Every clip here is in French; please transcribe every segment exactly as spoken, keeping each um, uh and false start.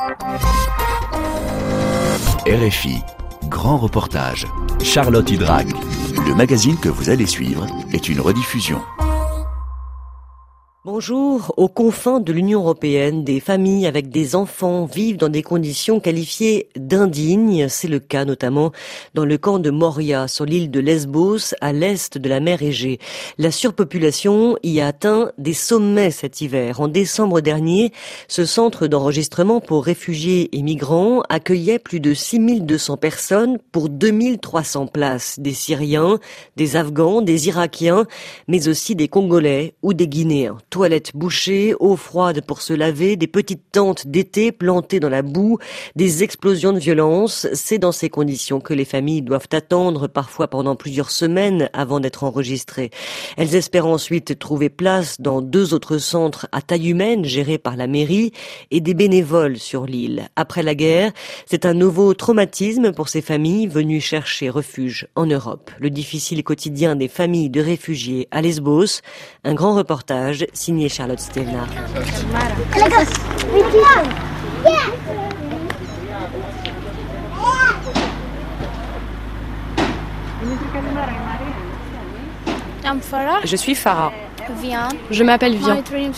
R F I, grand reportage. Charlotte Hydrac. Le magazine que vous allez suivre est une rediffusion. Bonjour. Aux confins de l'Union européenne, des familles avec des enfants vivent dans des conditions qualifiées d'indignes. C'est le cas notamment dans le camp de Moria, sur l'île de Lesbos, à l'est de la mer Égée. La surpopulation y a atteint des sommets cet hiver. En décembre dernier, ce centre d'enregistrement pour réfugiés et migrants accueillait plus de six mille deux cents personnes pour deux mille trois cents places. Des Syriens, des Afghans, des Irakiens, mais aussi des Congolais ou des Guinéens. Toilettes bouchées, eau froide pour se laver, des petites tentes d'été plantées dans la boue, des explosions de violence. C'est dans ces conditions que les familles doivent attendre, parfois pendant plusieurs semaines, avant d'être enregistrées. Elles espèrent ensuite trouver place dans deux autres centres à taille humaine, gérés par la mairie, et des bénévoles sur l'île. Après la guerre, c'est un nouveau traumatisme pour ces familles venues chercher refuge en Europe. Le difficile quotidien des familles de réfugiés à Lesbos, un grand reportage signé Charlotte Stelnar. Je suis Farah. Je m'appelle Vian.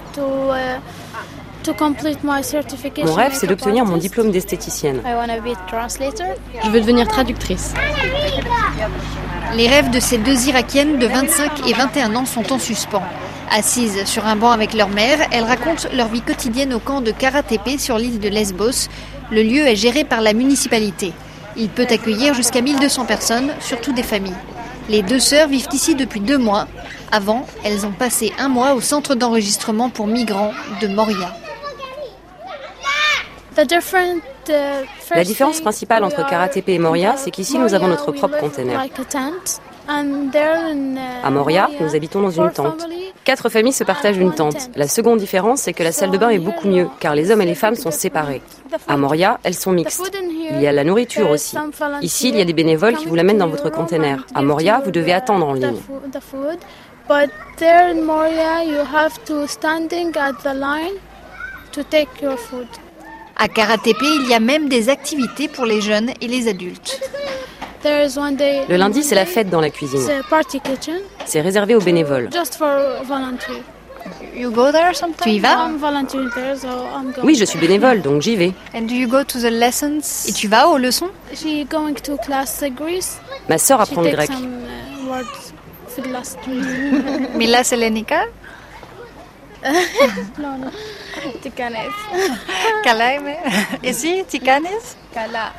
Mon rêve, c'est d'obtenir mon diplôme d'esthéticienne. Je veux devenir traductrice. Les rêves de ces deux Irakiennes de vingt-cinq et vingt et un ans sont en suspens. Assises sur un banc avec leur mère, elles racontent leur vie quotidienne au camp de Kara Tepe sur l'île de Lesbos. Le lieu est géré par la municipalité. Il peut accueillir jusqu'à mille deux cents personnes, surtout des familles. Les deux sœurs vivent ici depuis deux mois. Avant, elles ont passé un mois au centre d'enregistrement pour migrants de Moria. La différence principale entre Kara Tepe et Moria, c'est qu'ici nous avons notre propre container. À Moria, nous habitons dans une tente. Quatre familles se partagent une tente. La seconde différence, c'est que la salle de bain est beaucoup mieux, car les hommes et les femmes sont séparés. À Moria, elles sont mixtes. Il y a la nourriture aussi. Ici, il y a des bénévoles qui vous l'amènent dans votre container. À Moria, vous devez attendre en ligne. But there in Moria, you have to standing at the line to take your food. À Kara Tepe, il y a même des activités pour les jeunes et les adultes. Le lundi, c'est la fête dans la cuisine. C'est réservé aux bénévoles. You go there sometimes? Tu y vas? Oui, je suis bénévole, donc j'y vais. And do you go to the lessons? Et tu vas aux leçons? Ma sœur apprend le grec. Mila Selenika? Tikanes. Kalaime. Et si, Tikanes? Kala.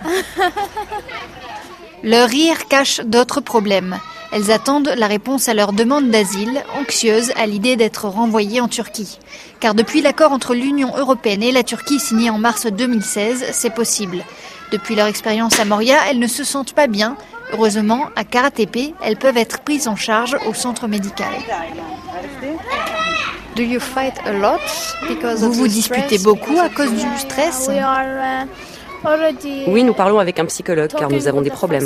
Leur rire cache d'autres problèmes. Elles attendent la réponse à leur demande d'asile, anxieuses à l'idée d'être renvoyées en Turquie. Car depuis l'accord entre l'Union européenne et la Turquie signé en mars deux mille seize, c'est possible. Depuis leur expérience à Moria, elles ne se sentent pas bien. Heureusement, à Kara Tepe, elles peuvent être prises en charge au centre médical. Do you fight a lot because vous vous disputez beaucoup à cause du stress? Oui, nous parlons avec un psychologue car nous avons des problèmes.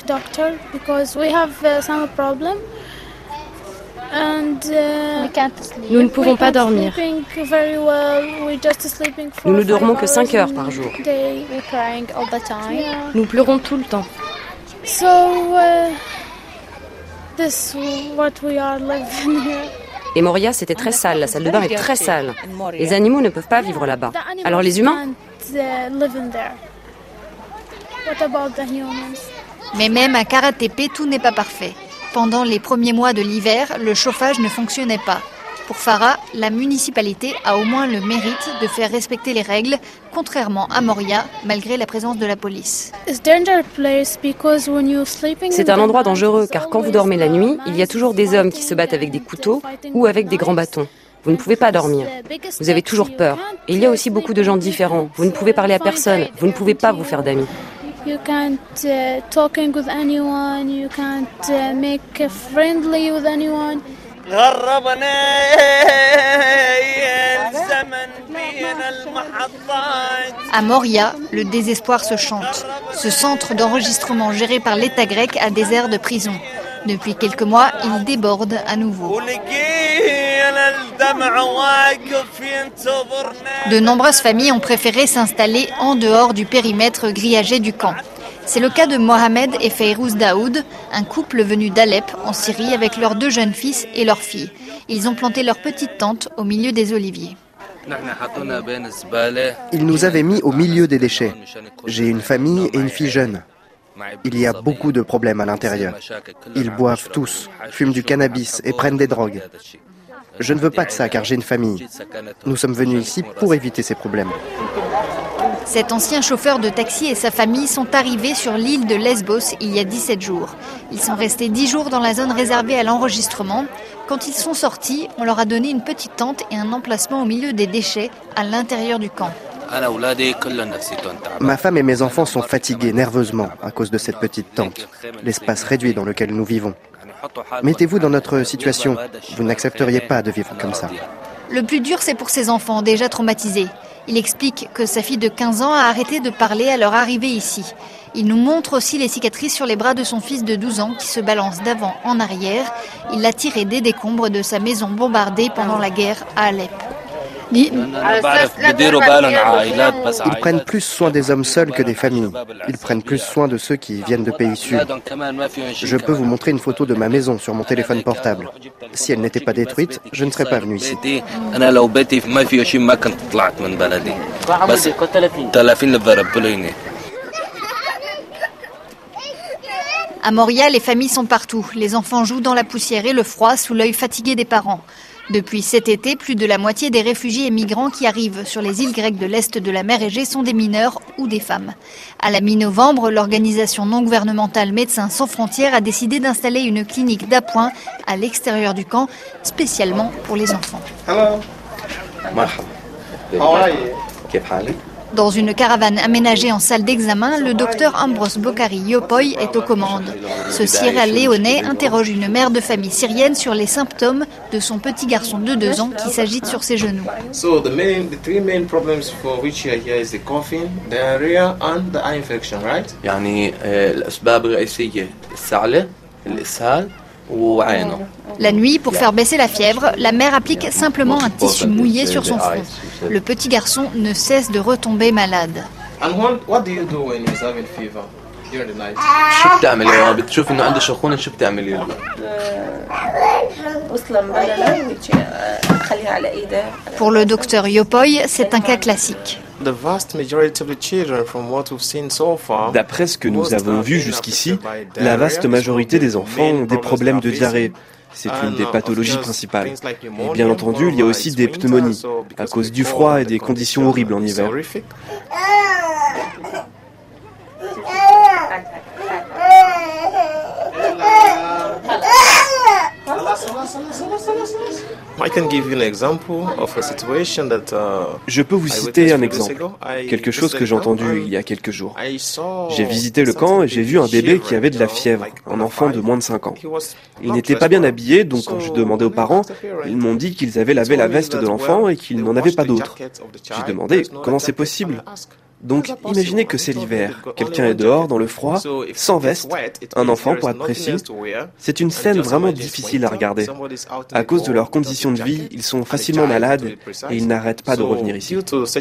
Nous ne pouvons pas dormir. Nous ne dormons que cinq heures par jour. Nous pleurons tout le temps. Et Moria, c'était très sale. La salle de bain est très sale. Les animaux ne peuvent pas vivre là-bas. Alors les humains? Mais même à Kara Tepe, tout n'est pas parfait. Pendant les premiers mois de l'hiver, le chauffage ne fonctionnait pas. Pour Farah, la municipalité a au moins le mérite de faire respecter les règles, contrairement à Moria, malgré la présence de la police. C'est un endroit dangereux, car quand vous dormez la nuit, il y a toujours des hommes qui se battent avec des couteaux ou avec des grands bâtons. Vous ne pouvez pas dormir. Vous avez toujours peur. Et il y a aussi beaucoup de gens différents. Vous ne pouvez parler à personne. Vous ne pouvez pas vous faire d'amis. You can't uh, talking with anyone. You can't uh, make friendly with anyone. À Moria, le désespoir se chante. Ce centre d'enregistrement géré par l'État grec a des airs de prison. Depuis quelques mois, il déborde à nouveau. De nombreuses familles ont préféré s'installer en dehors du périmètre grillagé du camp. C'est le cas de Mohamed et Feyrouz Daoud, un couple venu d'Alep en Syrie avec leurs deux jeunes fils et leur fille. Ils ont planté leur petite tente au milieu des oliviers. Ils nous avaient mis au milieu des déchets. J'ai une famille et une fille jeune. Il y a beaucoup de problèmes à l'intérieur. Ils boivent tous, fument du cannabis et prennent des drogues. Je ne veux pas de ça car j'ai une famille. Nous sommes venus ici pour éviter ces problèmes. Cet ancien chauffeur de taxi et sa famille sont arrivés sur l'île de Lesbos il y a dix-sept jours. Ils sont restés dix jours dans la zone réservée à l'enregistrement. Quand ils sont sortis, on leur a donné une petite tente et un emplacement au milieu des déchets à l'intérieur du camp. Ma femme et mes enfants sont fatigués nerveusement à cause de cette petite tente, l'espace réduit dans lequel nous vivons. Mettez-vous dans notre situation, vous n'accepteriez pas de vivre comme ça. Le plus dur, c'est pour ses enfants, déjà traumatisés. Il explique que sa fille de quinze ans a arrêté de parler à leur arrivée ici. Il nous montre aussi les cicatrices sur les bras de son fils de douze ans qui se balance d'avant en arrière. Il l'a tiré des décombres de sa maison bombardée pendant la guerre à Alep. Ils prennent plus soin des hommes seuls que des familles. Ils prennent plus soin de ceux qui viennent de pays sûrs. Je peux vous montrer une photo de ma maison sur mon téléphone portable. Si elle n'était pas détruite, je ne serais pas venu ici. À Moria, les familles sont partout. Les enfants jouent dans la poussière et le froid sous l'œil fatigué des parents. Depuis cet été, plus de la moitié des réfugiés et migrants qui arrivent sur les îles grecques de l'Est de la mer Égée sont des mineurs ou des femmes. À la mi-novembre, l'organisation non gouvernementale Médecins sans frontières a décidé d'installer une clinique d'appoint à l'extérieur du camp, spécialement pour les enfants. Dans une caravane aménagée en salle d'examen, le docteur Ambros Bokhari Yopoy est aux commandes. Ce Sierra-Léonais interroge une mère de famille syrienne sur les symptômes de son petit garçon de deux ans qui s'agite sur ses genoux. So the main, the three main problems for which you are here is the coughing, diarrhea and the eye infection, right? يعني الأسباب الرئيسية السعلة، الإسهال وعينه. La nuit, pour faire baisser la fièvre, la mère applique simplement un tissu mouillé sur son front. Le petit garçon ne cesse de retomber malade. And what, what do you do when he's having fever during the night? شو بتعملي لما بتشوفي إنه عنده شخونة شو بتعملي له؟ Pour le docteur Yopoy, c'est un cas classique. D'après ce que nous avons vu jusqu'ici, la vaste majorité des enfants ont des problèmes de diarrhée. C'est une des pathologies principales. Et bien entendu, il y a aussi des pneumonies, à cause du froid et des conditions horribles en hiver. Je peux vous citer un exemple, quelque chose que j'ai entendu il y a quelques jours. J'ai visité le camp et j'ai vu un bébé qui avait de la fièvre, un enfant de moins de cinq ans. Il n'était pas bien habillé, donc quand je demandais aux parents, ils m'ont dit qu'ils avaient lavé la veste de l'enfant et qu'ils n'en avaient pas d'autre. J'ai demandé comment c'est possible. Donc, imaginez que c'est l'hiver. Quelqu'un est dehors, dans le froid, sans veste, un enfant pour être précis. C'est une scène vraiment difficile à regarder. À cause de leurs conditions de vie, ils sont facilement malades et ils n'arrêtent pas de revenir ici.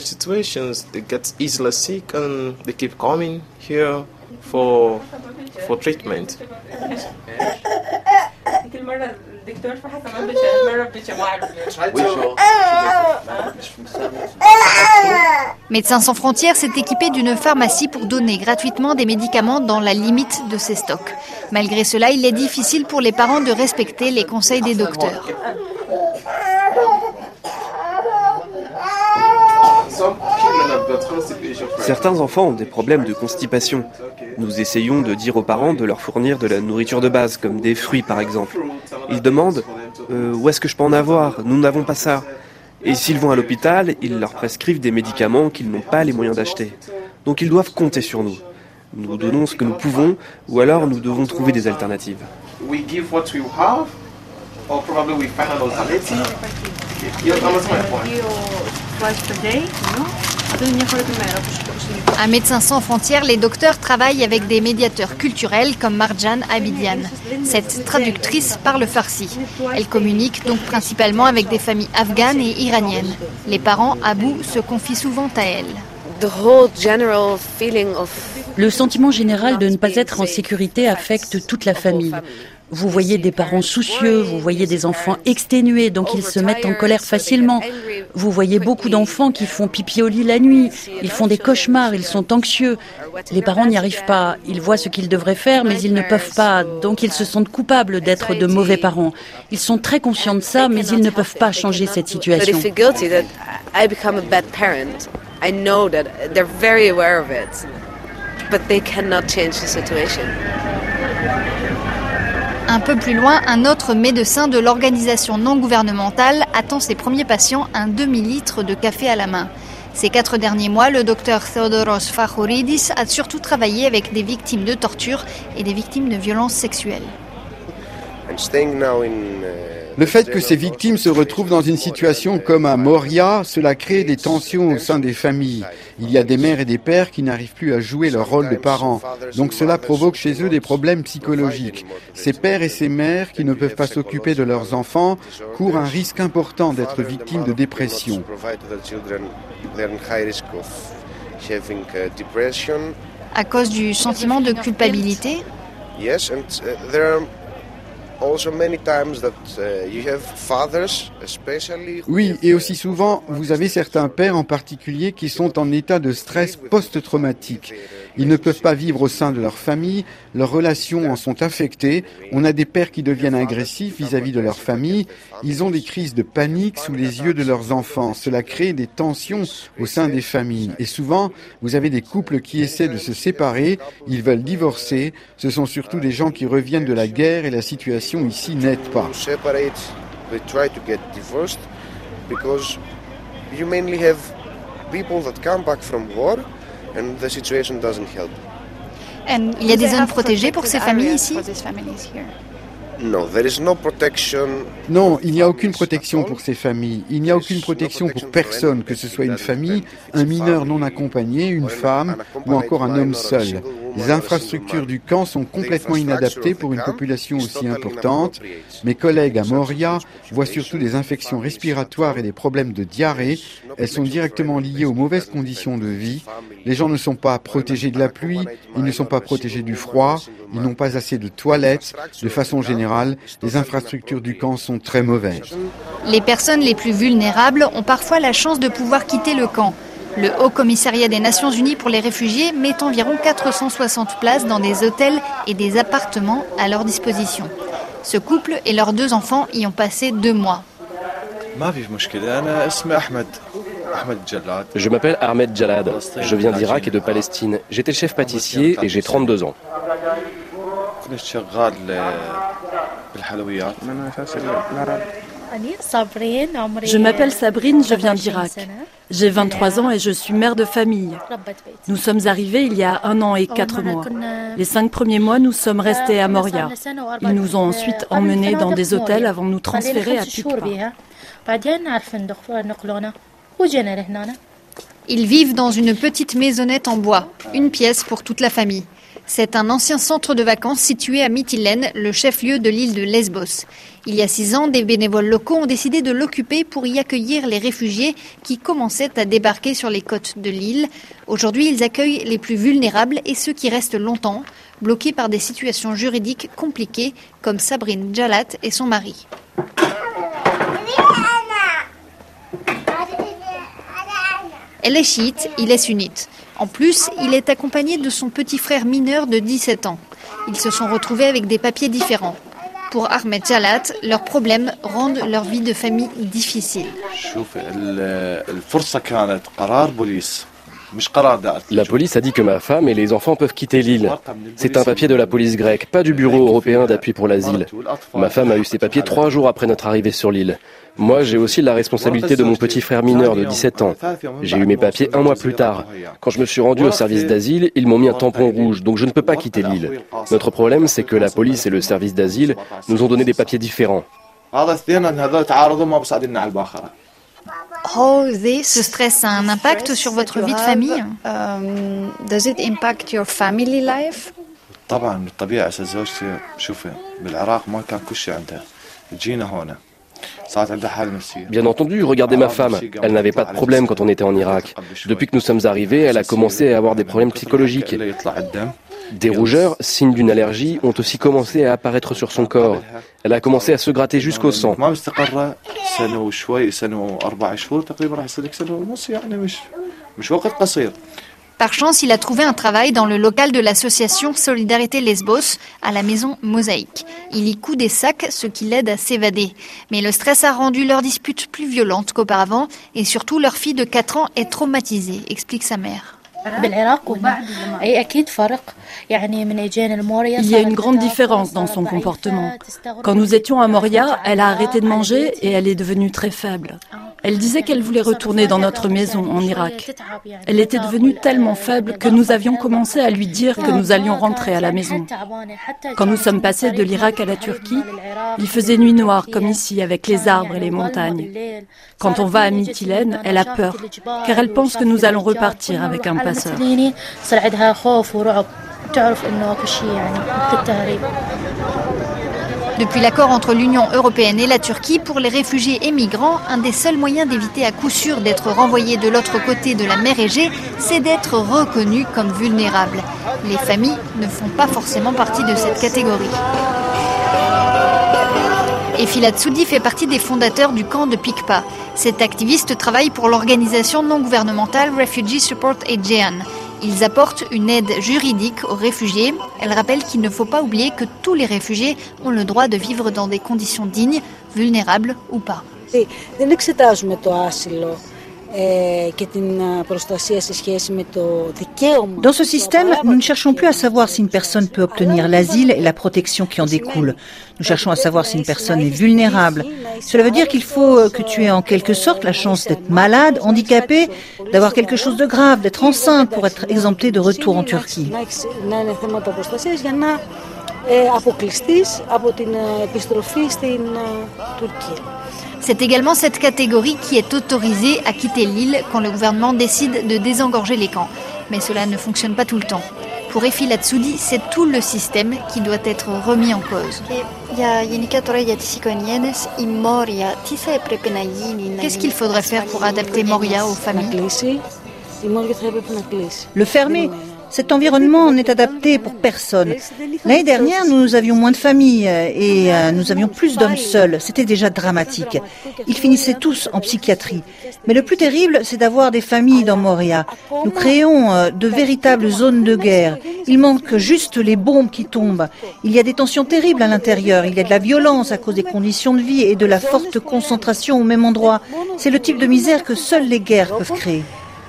Médecins sans frontières s'est équipé d'une pharmacie pour donner gratuitement des médicaments dans la limite de ses stocks. Malgré cela, il est difficile pour les parents de respecter les conseils des docteurs. Certains enfants ont des problèmes de constipation. Nous essayons de dire aux parents de leur fournir de la nourriture de base, comme des fruits par exemple. Ils demandent euh, « Où est-ce que je peux en avoir ? Nous n'avons pas ça ». Et s'ils vont à l'hôpital, ils leur prescrivent des médicaments qu'ils n'ont pas les moyens d'acheter. Donc ils doivent compter sur nous. Nous donnons ce que nous pouvons, ou alors nous devons trouver des alternatives. À Médecins sans frontières, les docteurs travaillent avec des médiateurs culturels comme Marjan Abidian. Cette traductrice parle farsi. Elle communique donc principalement avec des familles afghanes et iraniennes. Les parents, à bout, se confient souvent à elle. Le sentiment général de ne pas être en sécurité affecte toute la famille. Vous voyez des parents soucieux, vous voyez des enfants exténués, donc ils se mettent en colère facilement. Vous voyez beaucoup d'enfants qui font pipi au lit la nuit, ils font des cauchemars, ils sont anxieux. Les parents n'y arrivent pas, ils voient ce qu'ils devraient faire, mais ils ne peuvent pas, donc ils se sentent coupables d'être de mauvais parents. Ils sont très conscients de ça, mais ils ne peuvent pas changer cette situation. Un peu plus loin, un autre médecin de l'organisation non gouvernementale attend ses premiers patients un demi-litre de café à la main. Ces quatre derniers mois, le docteur Theodoros Fachoridis a surtout travaillé avec des victimes de torture et des victimes de violences sexuelles. Le fait que ces victimes se retrouvent dans une situation comme à Moria, cela crée des tensions au sein des familles. Il y a des mères et des pères qui n'arrivent plus à jouer leur rôle de parents. Donc cela provoque chez eux des problèmes psychologiques. Ces pères et ces mères qui ne peuvent pas s'occuper de leurs enfants courent un risque important d'être victimes de dépression. À cause du sentiment de culpabilité ? Oui, et aussi souvent, vous avez certains pères en particulier qui sont en état de stress post-traumatique. Ils ne peuvent pas vivre au sein de leur famille, leurs relations en sont affectées. On a des pères qui deviennent agressifs vis-à-vis de leur famille. Ils ont des crises de panique sous les yeux de leurs enfants. Cela crée des tensions au sein des familles. Et souvent, vous avez des couples qui essaient de se séparer, ils veulent divorcer. Ce sont surtout des gens qui reviennent de la guerre et la situation ici n'aide pas. Il y a des zones protégées pour ces familles ici ? Non, il n'y a aucune protection pour ces familles. Il n'y a aucune protection pour personne, que ce soit une famille, un mineur non accompagné, une femme ou encore un homme seul. Les infrastructures du camp sont complètement inadaptées pour une population aussi importante. Mes collègues à Moria voient surtout des infections respiratoires et des problèmes de diarrhée. Elles sont directement liées aux mauvaises conditions de vie. Les gens ne sont pas protégés de la pluie, ils ne sont pas protégés du froid, ils n'ont pas assez de toilettes. De façon générale, les infrastructures du camp sont très mauvaises. Les personnes les plus vulnérables ont parfois la chance de pouvoir quitter le camp. Le Haut Commissariat des Nations Unies pour les réfugiés met environ quatre cent soixante places dans des hôtels et des appartements à leur disposition. Ce couple et leurs deux enfants y ont passé deux mois. Je m'appelle Ahmed Jalad. Je viens d'Irak et de Palestine. J'étais chef pâtissier et j'ai trente-deux ans. Je m'appelle Sabrine, je viens d'Irak. J'ai vingt-trois ans et je suis mère de famille. Nous sommes arrivés il y a un an et quatre mois. Les cinq premiers mois, nous sommes restés à Moria. Ils nous ont ensuite emmenés dans des hôtels avant de nous transférer à Tikva. Ils vivent dans une petite maisonnette en bois, une pièce pour toute la famille. C'est un ancien centre de vacances situé à Mytilène, le chef-lieu de l'île de Lesbos. Il y a six ans, des bénévoles locaux ont décidé de l'occuper pour y accueillir les réfugiés qui commençaient à débarquer sur les côtes de l'île. Aujourd'hui, ils accueillent les plus vulnérables et ceux qui restent longtemps, bloqués par des situations juridiques compliquées, comme Sabrine Jalat et son mari. Elle est chiite, il est sunnite. En plus, il est accompagné de son petit frère mineur de dix-sept ans. Ils se sont retrouvés avec des papiers différents. Pour Ahmed Jalat, leurs problèmes rendent leur vie de famille difficile. La police a dit que ma femme et les enfants peuvent quitter l'île. C'est un papier de la police grecque, pas du Bureau européen d'appui pour l'asile. Ma femme a eu ses papiers trois jours après notre arrivée sur l'île. Moi, j'ai aussi la responsabilité de mon petit frère mineur de dix-sept ans. J'ai eu mes papiers un mois plus tard. Quand je me suis rendu au service d'asile, ils m'ont mis un tampon rouge, donc je ne peux pas quitter l'île. Notre problème, c'est que la police et le service d'asile nous ont donné des papiers différents. Ce stress a un impact sur votre vie de famille? Does it impact your family life? طبعا بالطبيعة أساس زوجتي شوفي بالعراق ما كان كل شيء عندها جينا هنا. Bien entendu, regardez ma femme. Elle n'avait pas de problème quand on était en Irak. Depuis que nous sommes arrivés, elle a commencé à avoir des problèmes psychologiques. Des rougeurs, signes d'une allergie, ont aussi commencé à apparaître sur son corps. Elle a commencé à se gratter jusqu'au sang. Par chance, il a trouvé un travail dans le local de l'association Solidarité Lesbos, à la maison Mosaïque. Il y coud des sacs, ce qui l'aide à s'évader. Mais le stress a rendu leur dispute plus violente qu'auparavant, et surtout leur fille de quatre ans est traumatisée, explique sa mère. Il y a une grande différence dans son comportement. Quand nous étions à Moria, elle a arrêté de manger et elle est devenue très faible. Elle disait qu'elle voulait retourner dans notre maison en Irak. Elle était devenue tellement faible que nous avions commencé à lui dire que nous allions rentrer à la maison. Quand nous sommes passés de l'Irak à la Turquie, il faisait nuit noire comme ici avec les arbres et les montagnes. Quand on va à Mytilène, elle a peur car elle pense que nous allons repartir avec un passeur. Depuis l'accord entre l'Union européenne et la Turquie, pour les réfugiés et migrants, un des seuls moyens d'éviter à coup sûr d'être renvoyés de l'autre côté de la mer Égée, c'est d'être reconnus comme vulnérables. Les familles ne font pas forcément partie de cette catégorie. Et Filat Soudi fait partie des fondateurs du camp de Pikpa. Cet activiste travaille pour l'organisation non gouvernementale Refugee Support Aegean. Ils apportent une aide juridique aux réfugiés. Elle rappelle qu'il ne faut pas oublier que tous les réfugiés ont le droit de vivre dans des conditions dignes, vulnérables ou pas. Dans ce système, nous ne cherchons plus à savoir si une personne peut obtenir l'asile et la protection qui en découle. Nous cherchons à savoir si une personne est vulnérable. Cela veut dire qu'il faut que tu aies en quelque sorte la chance d'être malade, handicapé, d'avoir quelque chose de grave, d'être enceinte pour être exempté de retour en Turquie. C'est également cette catégorie qui est autorisée à quitter l'île quand le gouvernement décide de désengorger les camps. Mais cela ne fonctionne pas tout le temps. Pour Filat Soudi, c'est tout le système qui doit être remis en cause. Qu'est-ce qu'il faudrait faire pour adapter Moria aux familles? Le fermer. Cet environnement n'est adapté pour personne. L'année dernière, nous avions moins de familles et nous avions plus d'hommes seuls. C'était déjà dramatique. Ils finissaient tous en psychiatrie. Mais le plus terrible, c'est d'avoir des familles dans Moria. Nous créons de véritables zones de guerre. Il manque juste les bombes qui tombent. Il y a des tensions terribles à l'intérieur. Il y a de la violence à cause des conditions de vie et de la forte concentration au même endroit. C'est le type de misère que seules les guerres peuvent créer.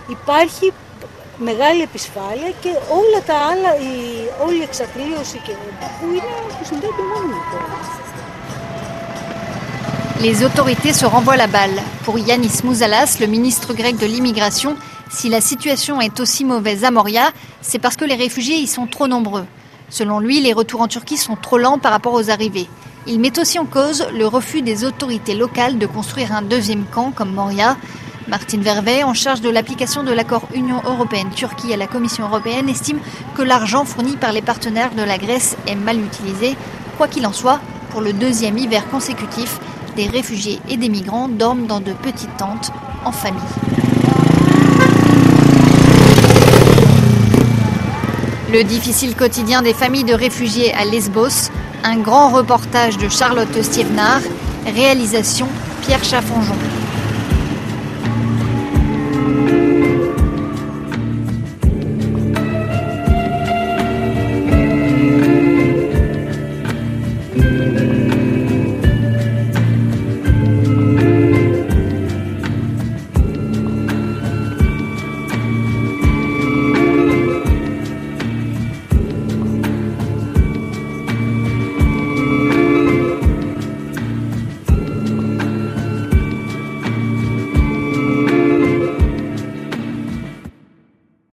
Μεγάλη επισφάλεια και όλα τα άλλα, η, όλη η εξαθλίωση και που είναι που συνδέονται μόνο με το. Les autorités se renvoient la balle. Pour Yanis Mouzalas, le ministre grec de l'immigration, si la situation est aussi mauvaise à Moria, c'est parce que les réfugiés y sont trop nombreux. Selon lui, les retours en Turquie sont trop lents par rapport aux arrivées. Il met aussi en cause le refus des autorités locales de construire un deuxième camp comme Moria. Martin Vervey, en charge de l'application de l'accord Union européenne-Turquie à la Commission européenne, estime que l'argent fourni par les partenaires de la Grèce est mal utilisé. Quoi qu'il en soit, pour le deuxième hiver consécutif, des réfugiés et des migrants dorment dans de petites tentes en famille. Le difficile quotidien des familles de réfugiés à Lesbos, un grand reportage de Charlotte Stievnar, réalisation Pierre Chaffonjon.